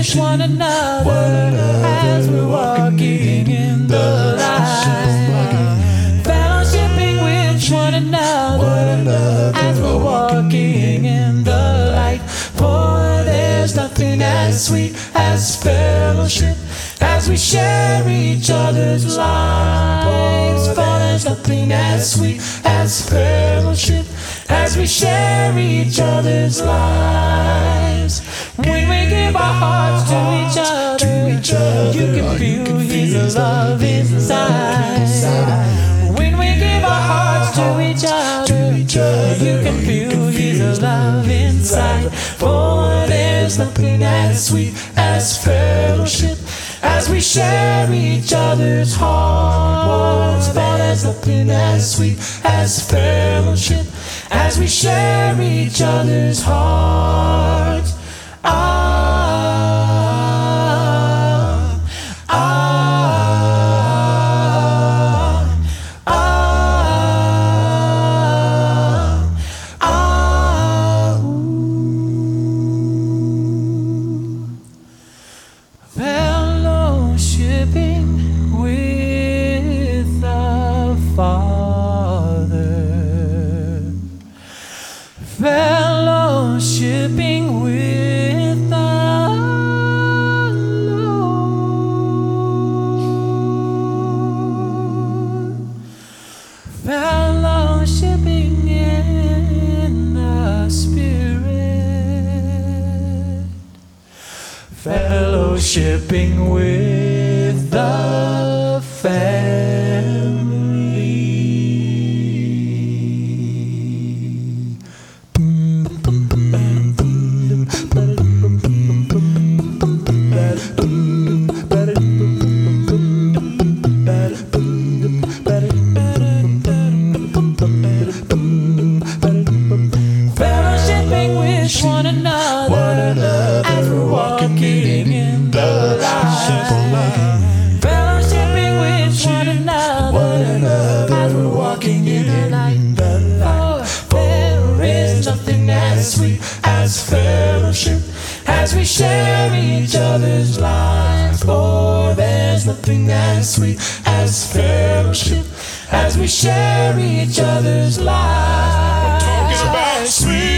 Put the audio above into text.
with one another as we're walking in the light. Fellowshipping with one another as we're walking in the light. For there's nothing as sweet as fellowship as we share each other's lives. For there's nothing as sweet as fellowship as we share each other's lives. When we give our hearts to each other, you can feel His love inside. When we give our hearts to each other, you can feel His love inside. For there's nothing as sweet as fellowship as we share each other's hearts. For there's nothing as sweet as fellowship as we share each other's hearts. Fellowshipping with the Father, fellowshipping with the Lord, fellowshipping in the Spirit, fellowshipping with the fellowshipping with one another as we're walking in the light. Fellowshipping with one another as we're walking in the light. For there is nothing as sweet as fellowship as we share each other's lives. For there's nothing as sweet as fellowship as we share each other's lives. We're talking about sweet